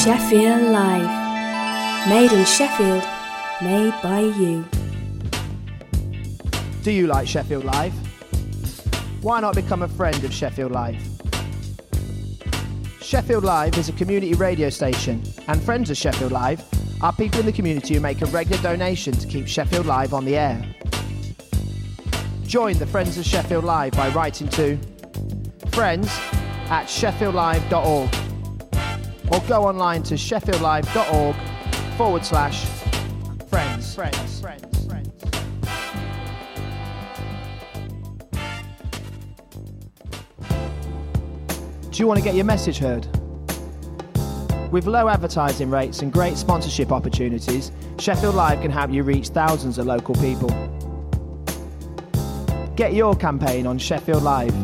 Sheffield Live. Made in Sheffield, made by you. Do you like Sheffield Live? Why not become a friend of Sheffield Live? Sheffield Live is a community radio station, and friends of Sheffield Live are people in the community who make a regular donation to keep Sheffield Live on the air. Join the Friends of Sheffield Live by writing to friends@sheffieldlive.org or go online to sheffieldlive.org/friends. Do you want to get your message heard? With low advertising rates and great sponsorship opportunities, Sheffield Live can help you reach thousands of local people. Get your campaign on Sheffield Live.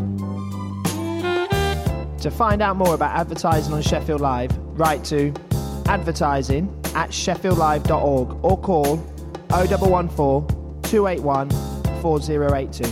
To find out more about advertising on Sheffield Live, write to advertising@sheffieldlive.org or call 0114 281 4082.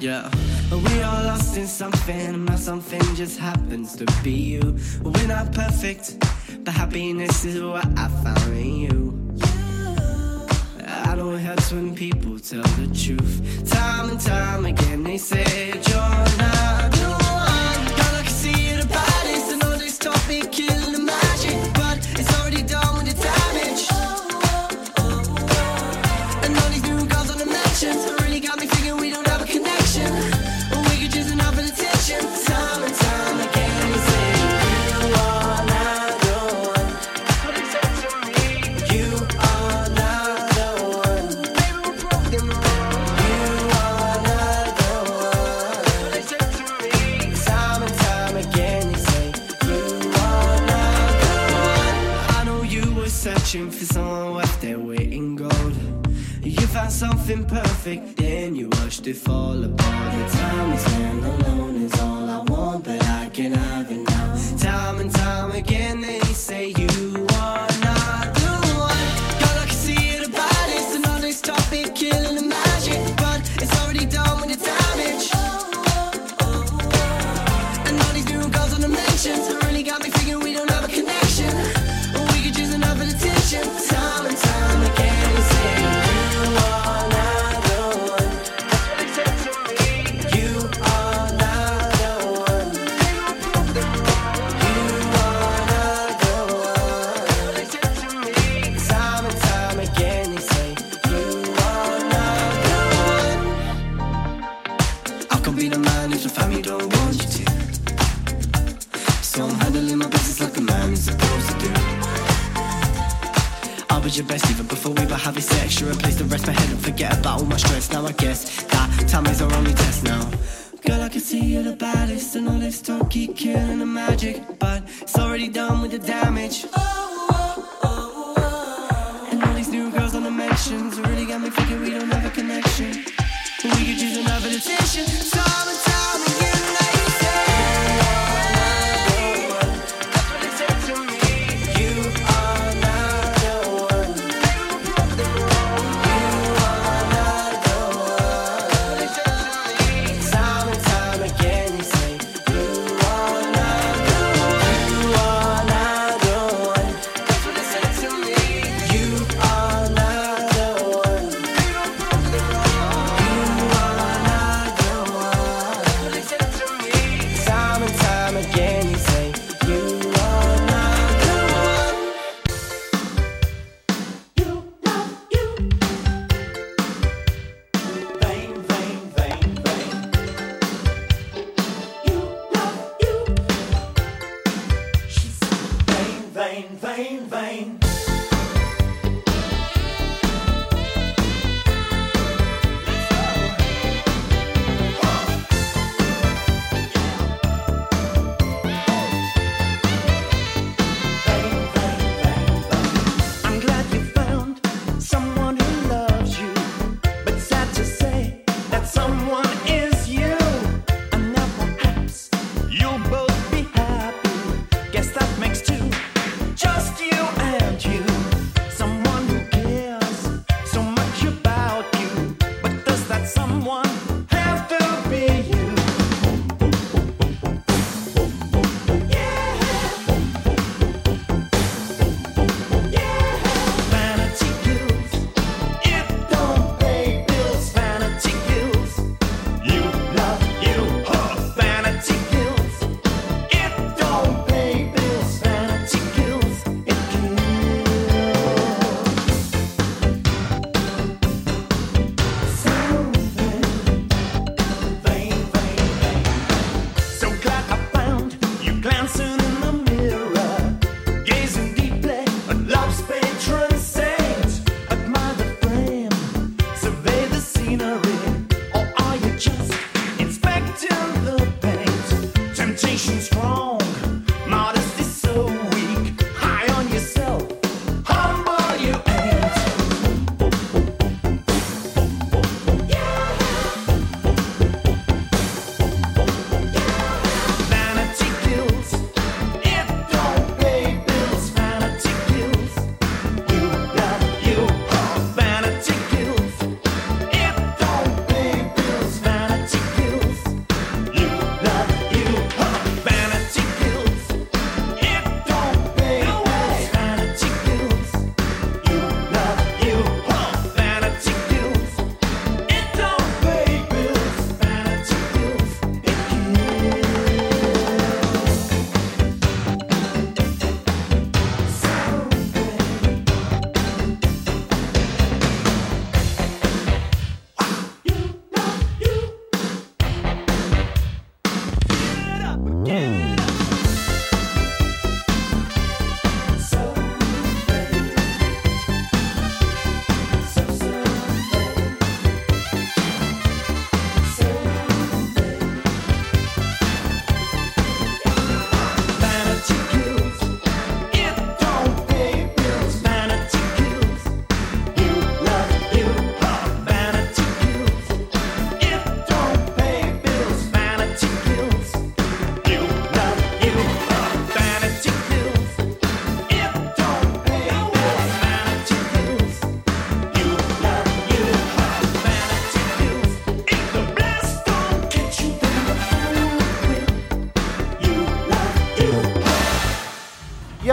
yeah. We are lost in something, and that something just happens to be you. We're not perfect, but happiness is what I found in you. I don't hurt when people tell the truth. Time and time again they say you're not the one. Girl, I can see the bodies, and all they stop me killing the magic, but it's already done with the damage. And all these new girls on the mentions really got me thinking we don't have a connection. We could use enough attention. Time and time again they say you are not the one. That's what they said to me. You are not the one. Maybe we're broken wrong. You are not the one. That's what they said to me. Time and time again they say you are not the one. I know you were searching for someone worth their weight in gold. You found something perfect, then you watched it fall apart. The time we spend alone is all I want, but I can have it now. Time and time again they say you are not the one. Girl, I can see the bodies, and all they stop it killing the magic, but it's already done with the damage. And all these new girls on the mentions really got me thinking we don't have a connection. We could use enough attention. Time and time again they say you are not the one. That's what they said to me. You are not the one. They will prove them wrong. You are not the one. That's what they said to me. Time and time again they say you are not the one. I can be the man if the family don't want you to. So I'm handling my business like a man is supposed to do. I was your best even before we were having sex. You replaced the rest of my head and forget about all my stress. Now I guess that time is our only test now. Girl, I can see you're the baddest, and all this talk keep killing the magic, but it's already done with the damage. And all these new girls on the mentions really got me thinking we don't have a connection. We could use another attention. Time and time again they say you are not the one. That's what they said to me. You are not the one. They will prove them wrong. You are not the one. That's what they said to me. Time and time again they say you are not the one. You are not the one.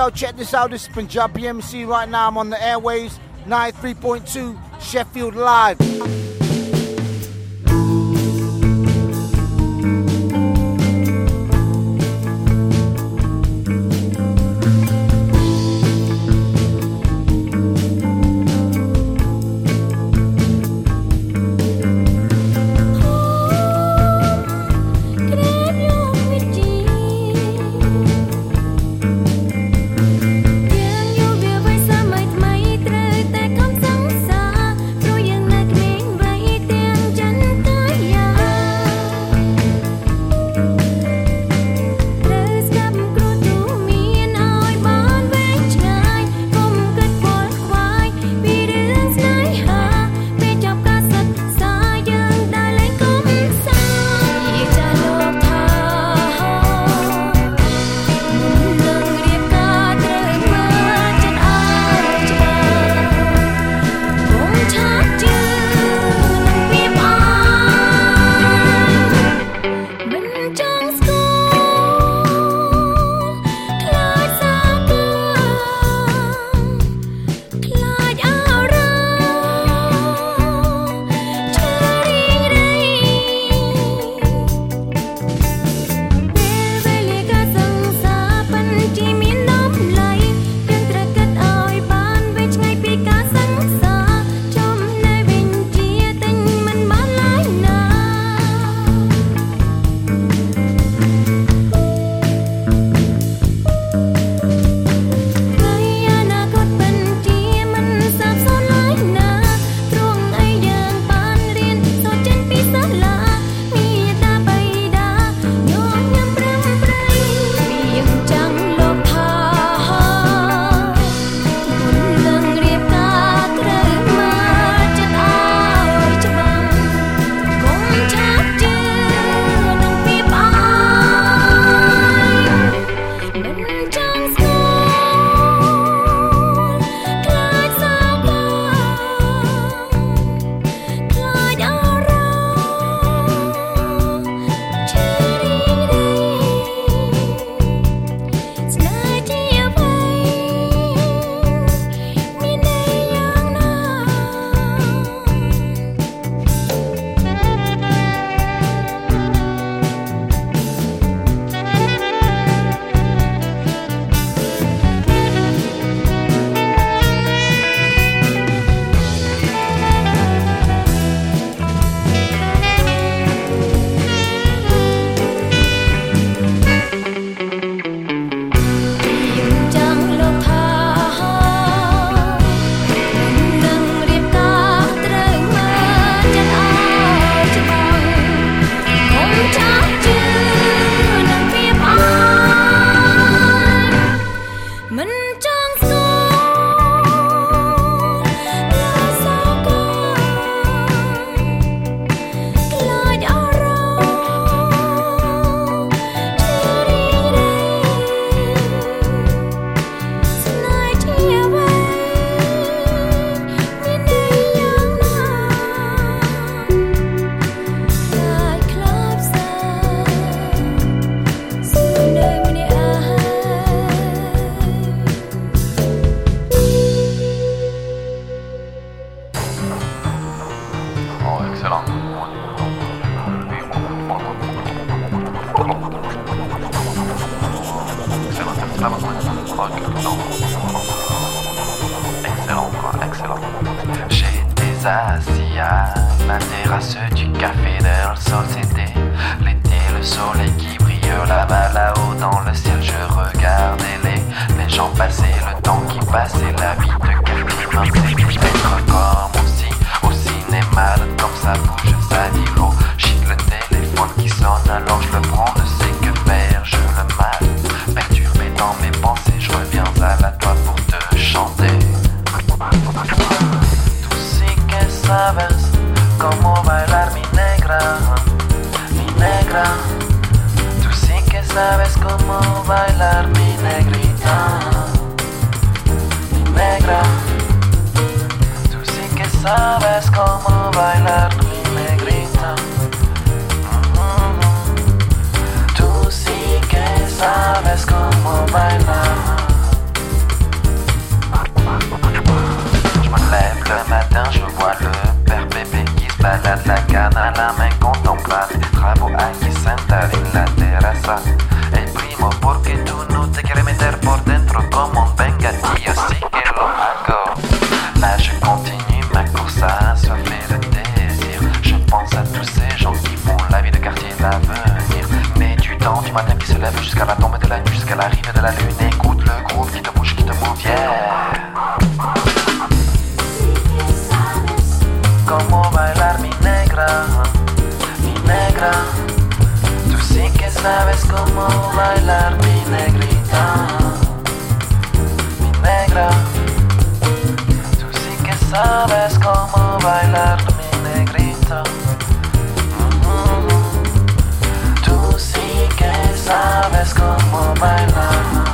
yo, check this out. This is Punjabi MC right now. I'm on the airwaves, 93.2 Sheffield Live. Excellent, quoi, excellent. J'étais assis à la terrasse du café de la société. L'été, le soleil qui brille là-bas, là-haut dans le ciel. Je regardais les gens passer, le temps qui passait, la vie de quartier m'inspire d'être comme au cinéma, comme ça bouge, ça dit l'eau. Chic le téléphone qui sonne, alors je le prends, ne sais que faire, je le mal. Perturbé dans mes pensées, je reviens à la toi pour te chanter. Tú sí que sabes cómo bailar mi negra, mi negra. Tú sí que sabes cómo bailar mi negrita, mi negra. Tú sí que sabes cómo bailar mi negrita. Tú sí que sabes cómo bailar. à la main contemplable des travaux aquí sentados en la terraza. El primo porque tú no te quieres meter por dentro como un vengadillo, sí que lo hago. Là je continue ma course assoiffée de désir. Je pense à tous ces gens qui font la vie de quartier l'avenir. Mais du temps du matin qui se lève jusqu'à la tombe de la nuit, jusqu'à l'arrivée de la lune. Écoute le groove qui te bouge, yeah. Como bailar mi negra, mi negra. Tú sí que sabes cómo bailar mi negrita, mi negra. Tú sí que sabes cómo bailar mi negrita. Tú sí que sabes cómo bailar.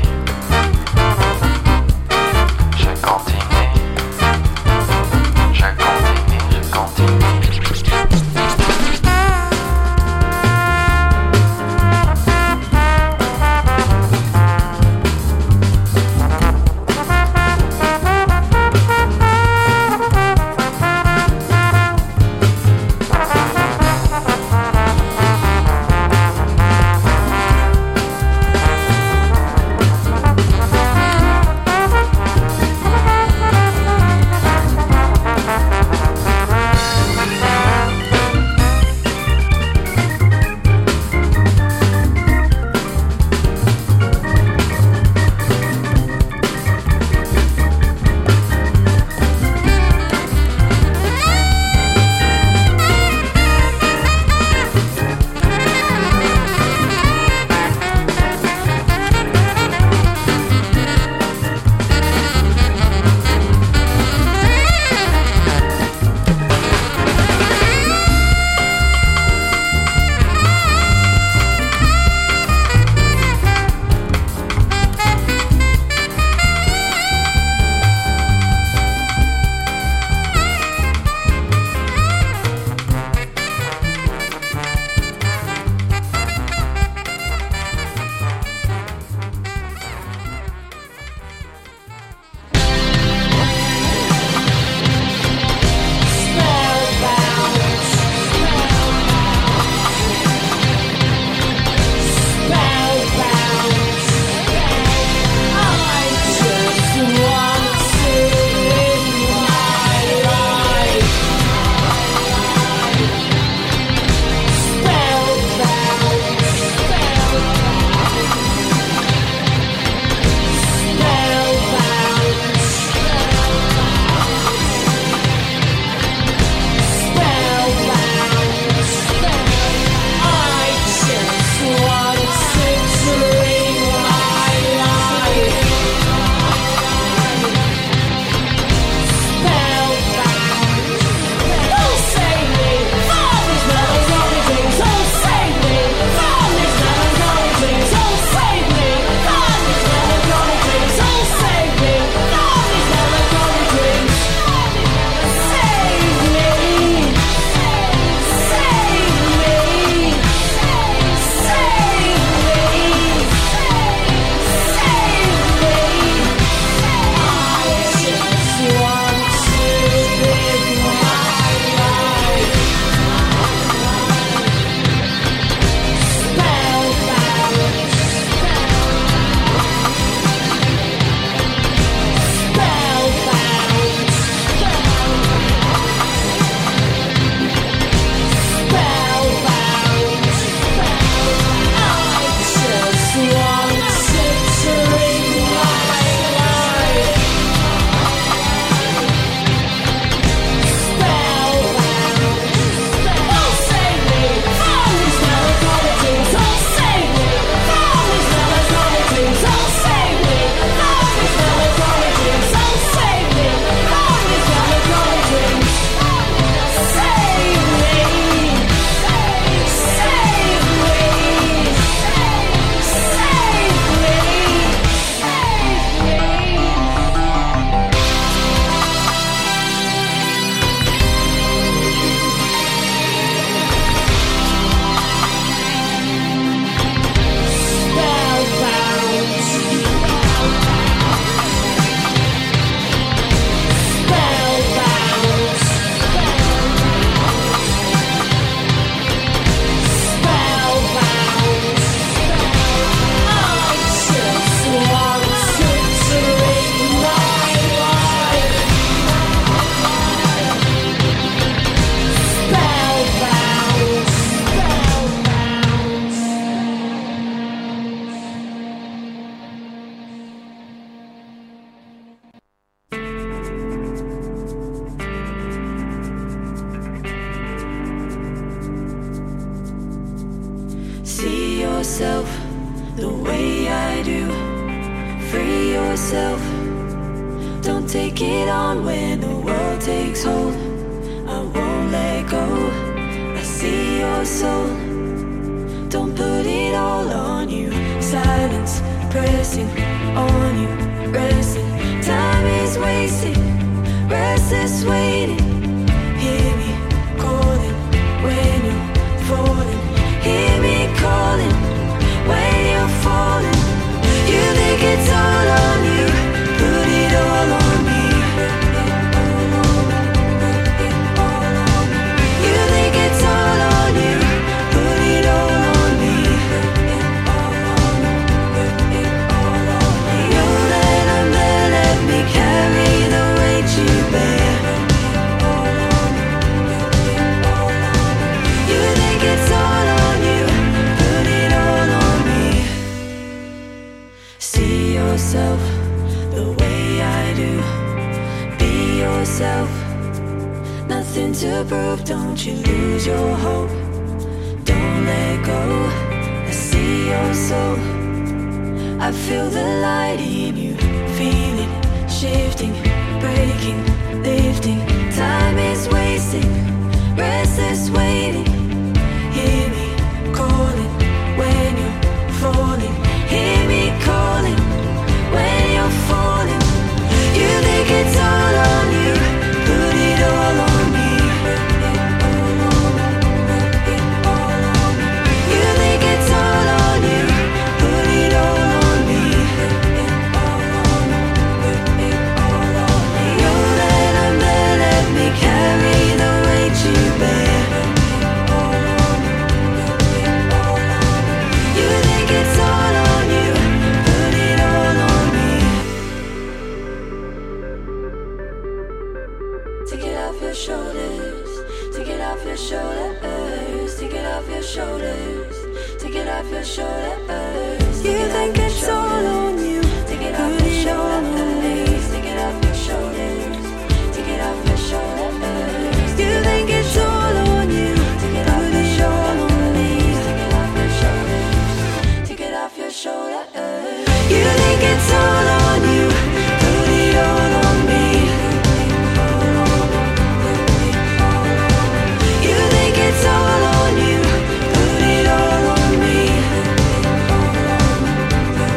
Je See yourself the way I do. Free yourself. Don't take it on when the world takes hold. I won't let go. I see your soul. Don't put it all on you. Silence pressing on you. Resting. Time is wasting. Restless waiting. Hear me calling when you're falling. Hear me calling when you're falling. You think it's all on you. Put it all on me. You think it's all on you. Put it all on me. You let them there, let me carry the weight you bear. You think it's all on you. Put it all on me. See yourself the way I do. Be yourself. Nothing to prove, don't you lose your hope. Don't let go. I see your soul. I feel the light in you. Feel it shifting, breaking, lifting. Time is wasting. Restless waiting. Hear me calling when you're falling. Hear me calling when you're falling. You think it's all on you. Put it all on me. You think it's all on you. Put it all on me. You let them there, let me carry the weight you bear. You think it's all on you. Put it all on me. Take it off your shoulders. Take it off your shoulders. Take it off your shoulders. Take it off your shoulders. You think it's all on you. Take it off your shoulders. Take it off your shoulders. Take it off your shoulders. You think it's all on you. Take it off your shoulders. Take it off your shoulders. Take it off your shoulders. You think it's all on you. Put it all on me. You think it's all on you. Put it all on me.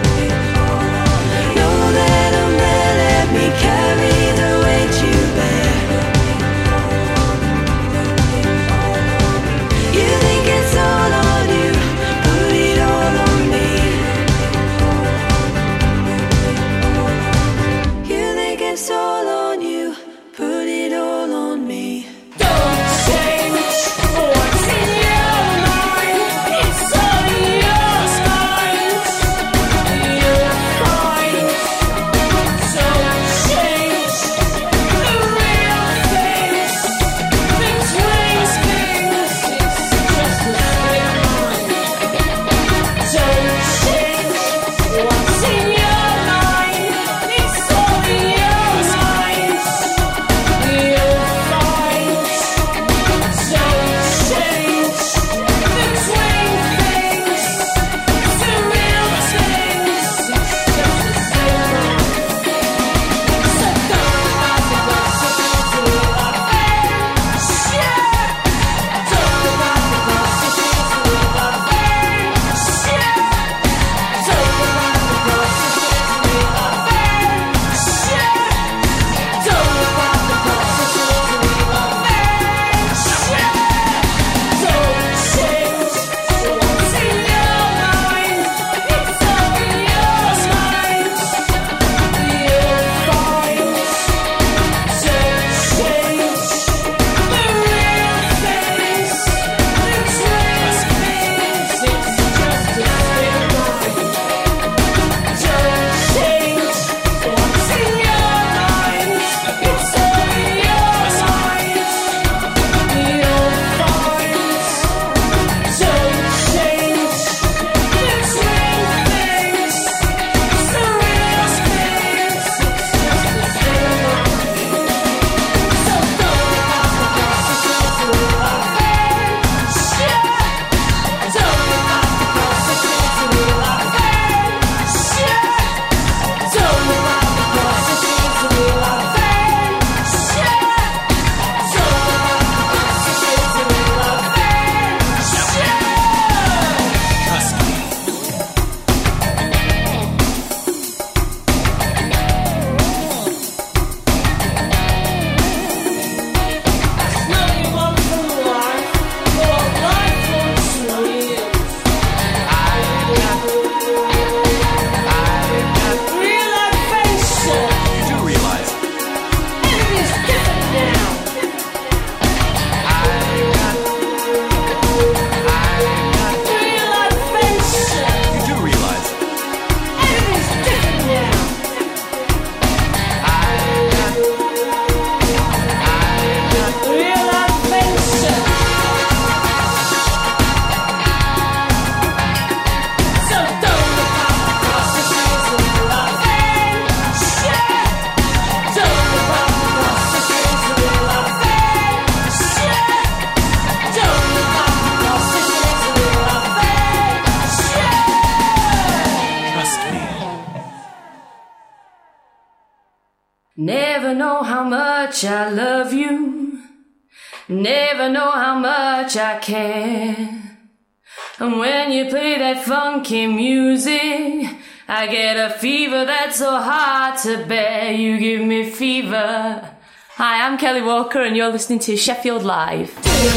Never know how much I love you. Never know how much I care. And when you play that funky music, I get a fever that's so hard to bear. You give me fever. Hi, I'm Kelly Walker and you're listening to Sheffield Live.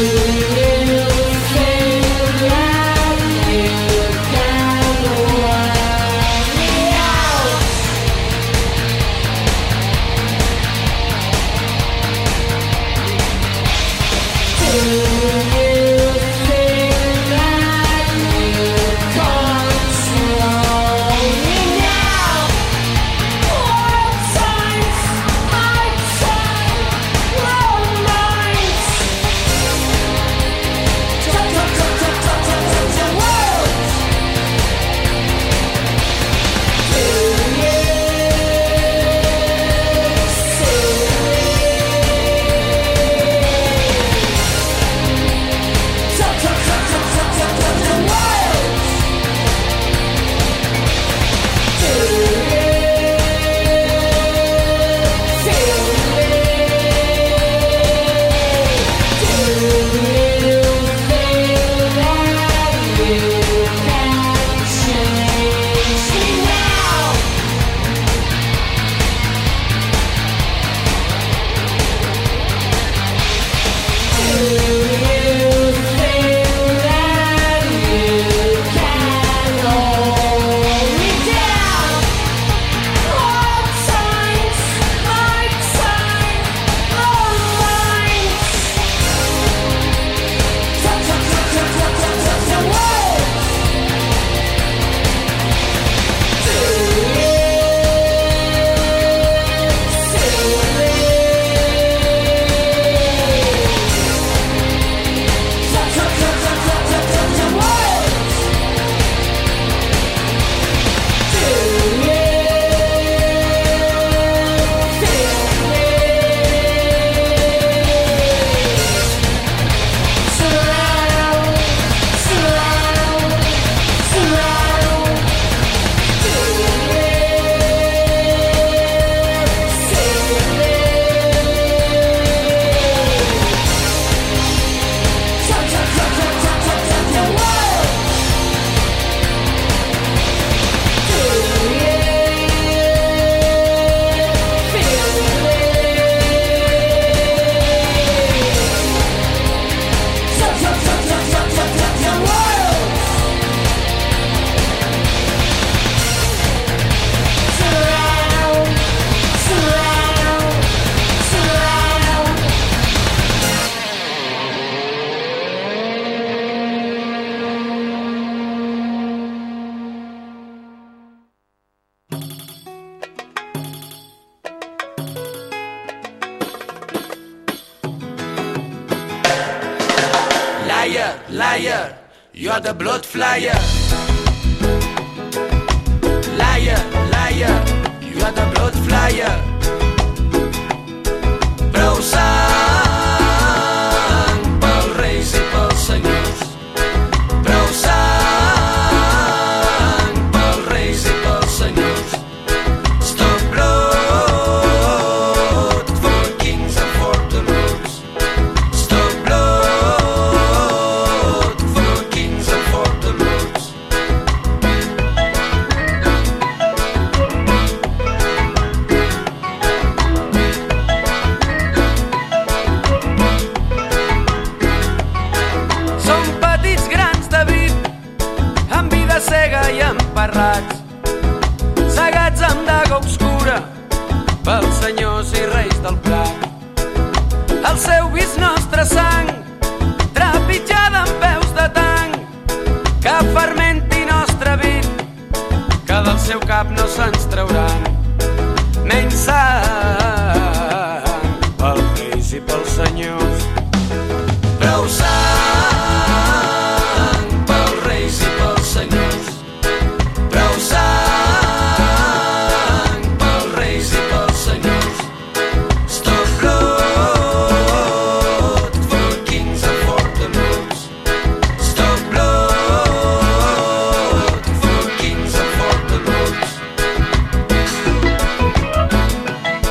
Liar, you're the blood flyer. Liar, you're the blood flyer. Prou sang pels reis i pels senyors. Prou sang pels reis i pels senyors. Stop blood for kings and for the lords. Stop blood for kings and for the lords. Som petits grans de vi, amb vida cega i emparrats, cegats amb daga obscura pels senyors i reis del prat. El seu vis nostre sang, trepitjada amb peus de tanc, que fermenti nostre vi, que del seu cap no se'ns trauran. Menys sang pels reis i pels senyors. Prou sang pels reis i pels senyors. Prou sang pels reis i pels senyors. Stop blood for kings and for the lords. Stop blood for kings and for the lords.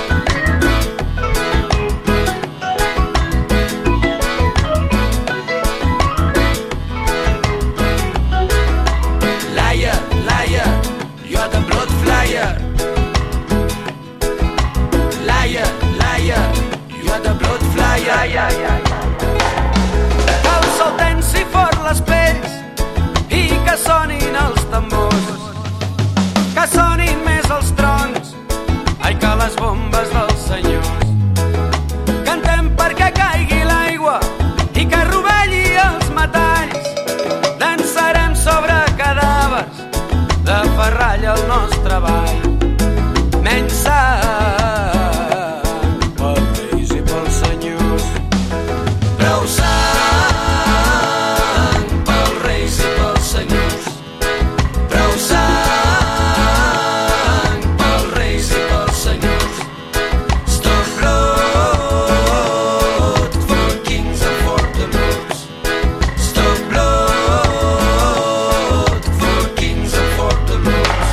balla el nostre ball. Menys sang pels reis i pels senyors. Prou sang pels reis i pels senyors. Prou sang pels reis i pels senyors. Stop blood for kings and for the lords. Stop blood for kings and for the lords.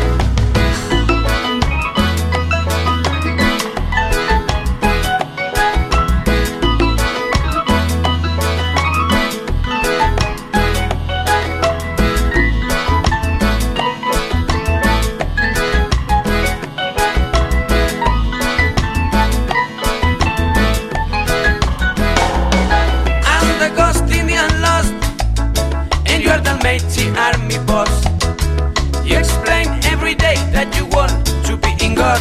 I'm the ghost Indian lost, and you're the mighty army boss. You explain every day that you want to be in God,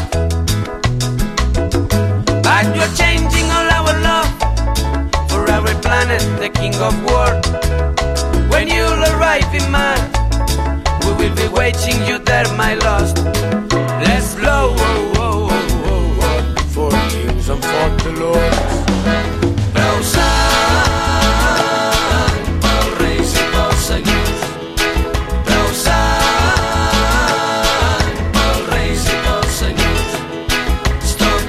but you're changing all our love for our planet, the king of war. When you'll arrive in man, we will be waiting you there, my lost. Let's blow for kings and for the lords. Prou sang pels reis i pels senyors. Prou sang pels reis i pels senyors. Stop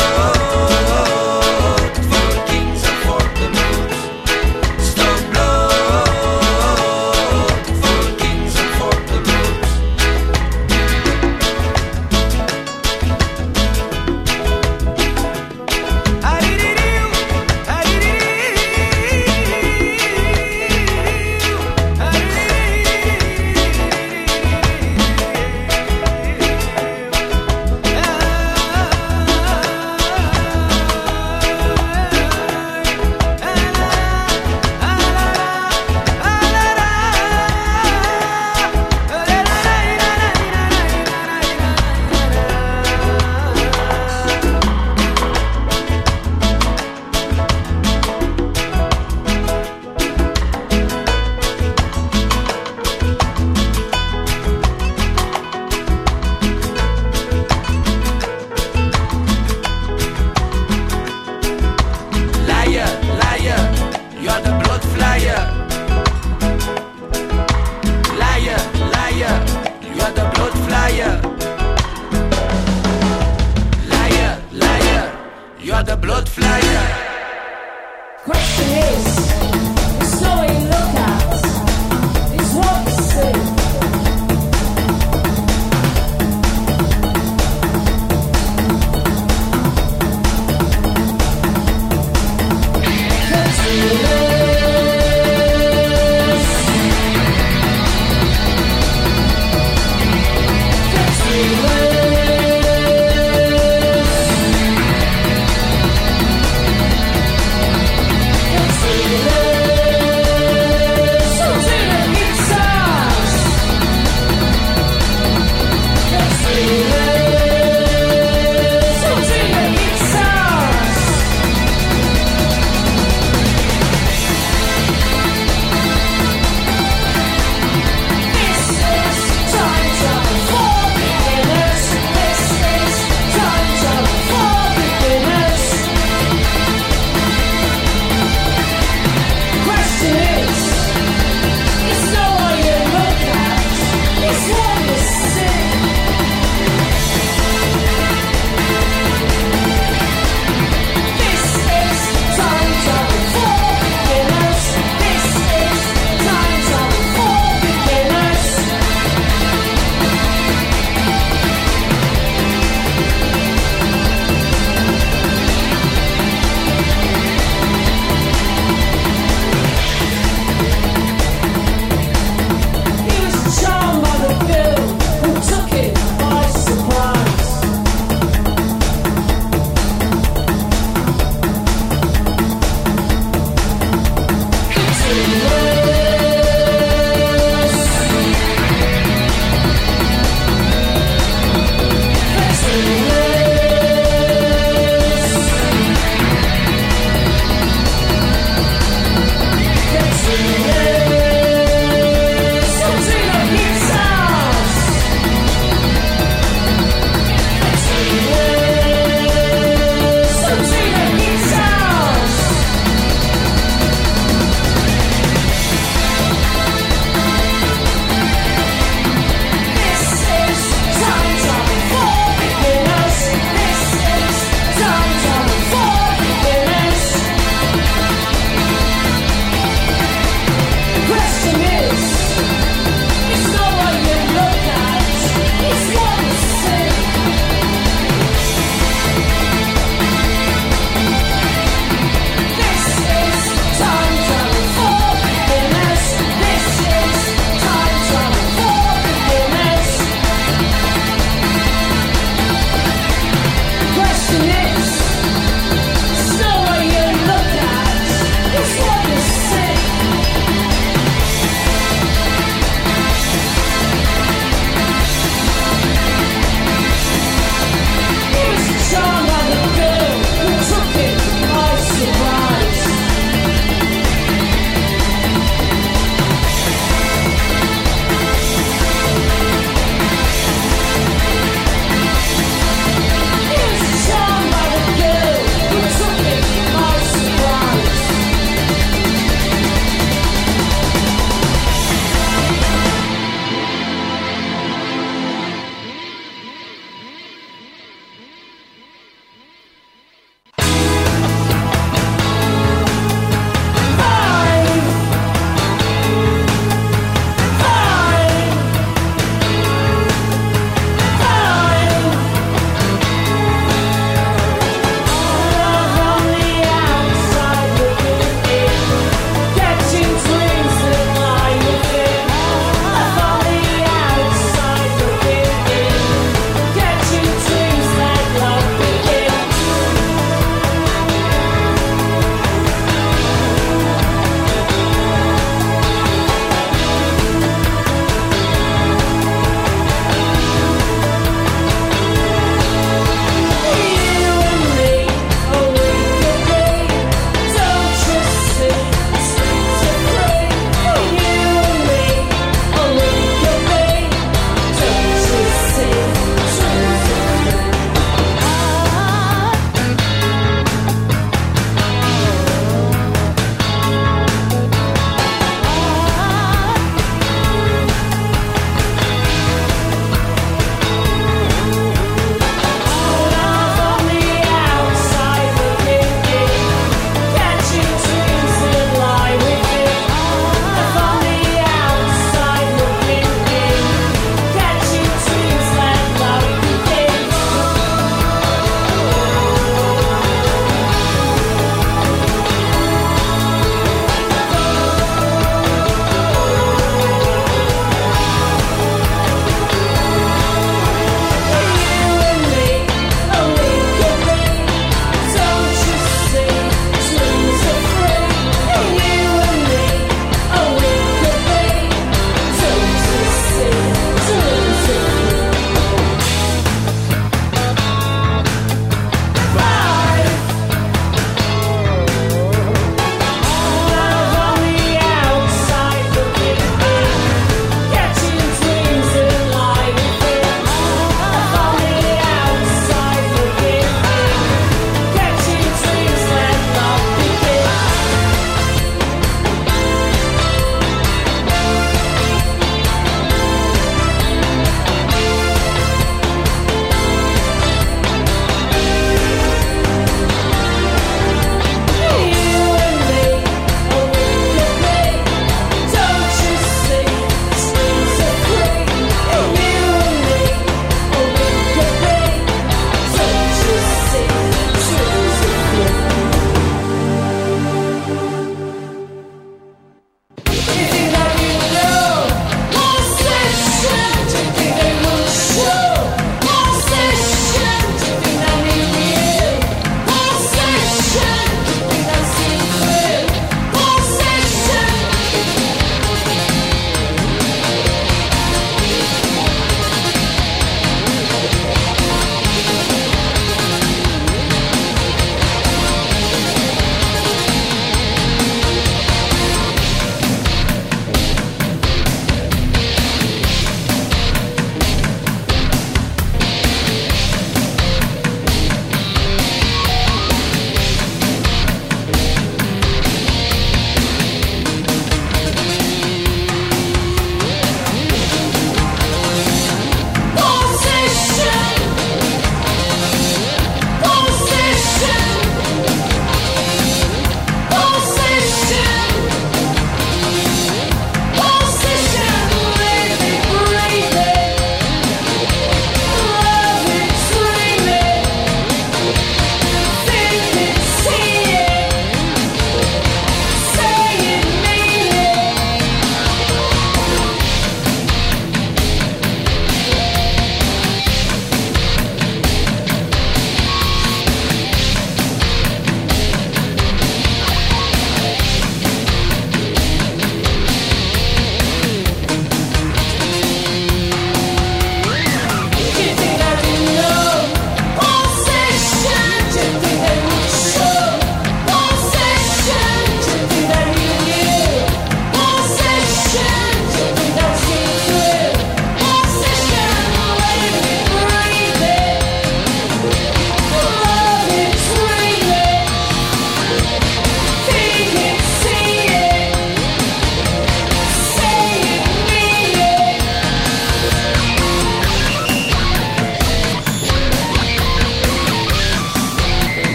blood for kings and for the lords. Stop blood for kings and for the lords.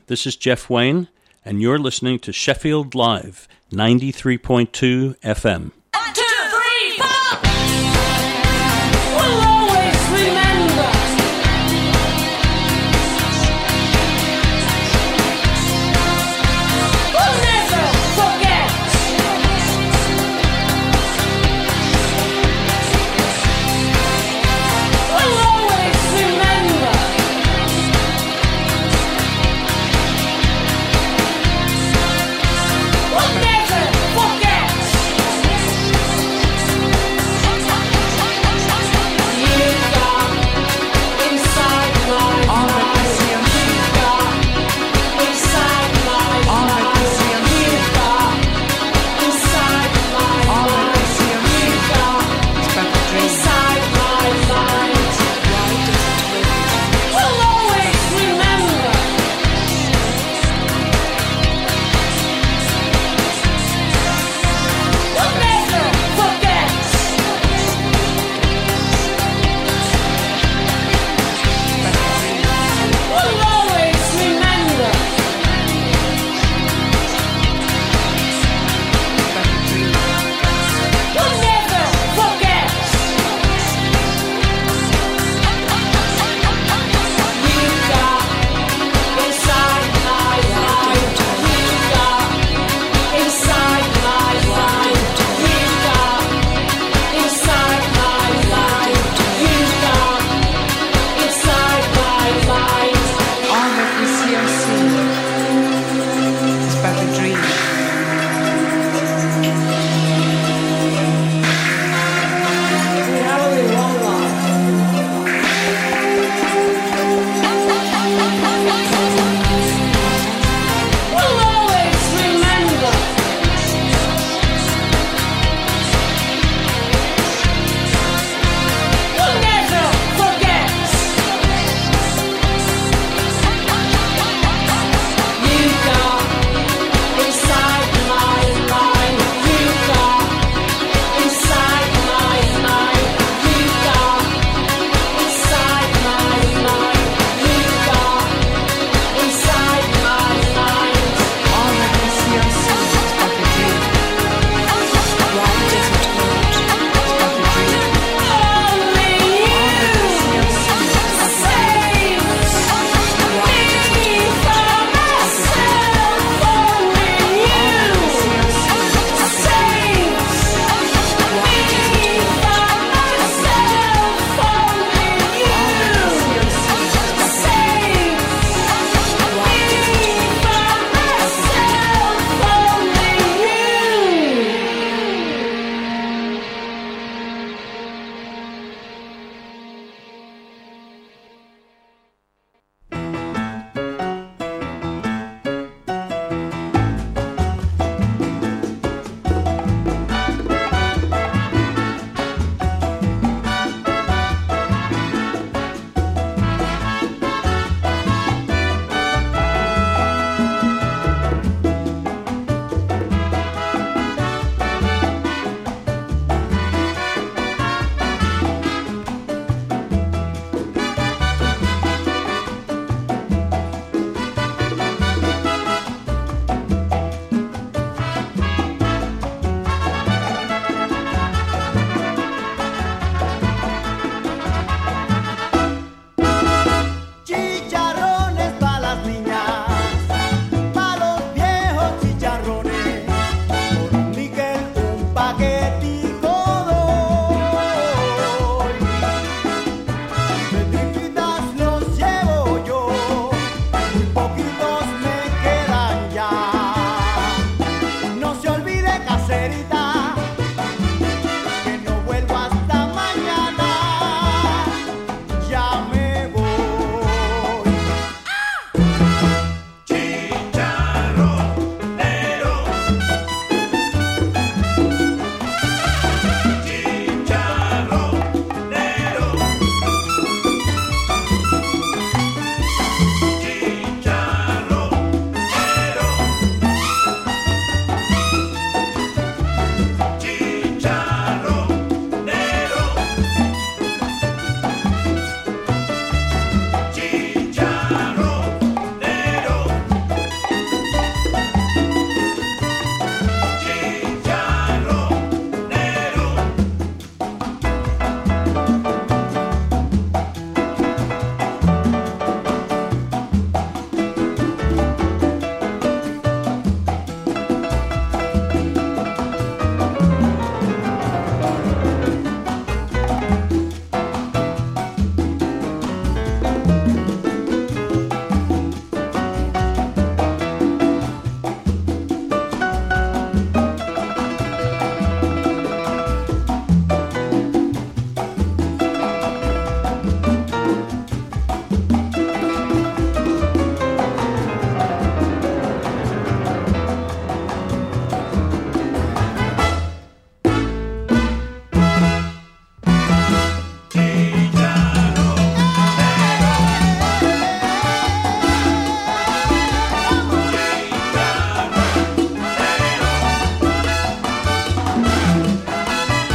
This is Jeff Wayne, and you're listening to Sheffield Live, 93.2 FM.